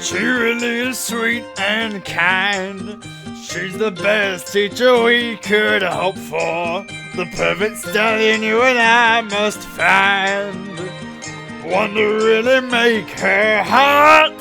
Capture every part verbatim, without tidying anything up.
She really is sweet and kind. She's the best teacher we could hope for. The perfect stallion you and I must find. One to really make her heart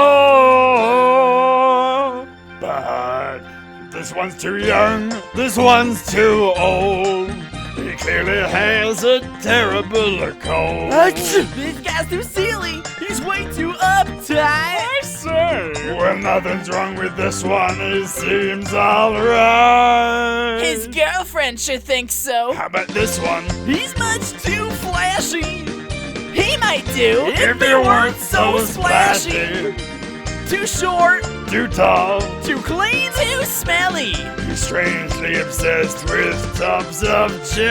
soar. But this one's too young, this one's too old. He clearly has a terrible cold. This guy's too silly. He's way too uptight. I say, well, nothing's wrong with this one. He seems alright. His girlfriend should think so. How about this one? He's much too flashy. He might do If he weren't so splashy. Too short, Too tall. too clean, too smelly. He's strangely obsessed with tubs of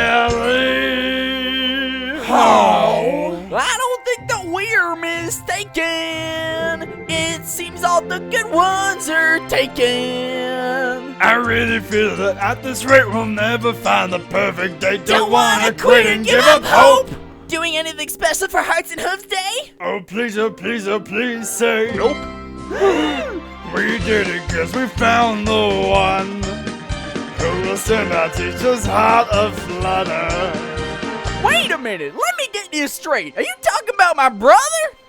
jelly. Oh, I don't think that we're mistaken. It seems all the good ones are taken. I really feel that at this rate we'll never find the perfect date. Don't, Don't wanna, wanna quit and give up hope. Doing anything special for Hearts and Hooves Day? Oh please, oh please, oh please say Nope. we did it cause we found the one who will send our teacher's heart aflutter. Wait a minute, let me get this straight. Are you talking about my brother?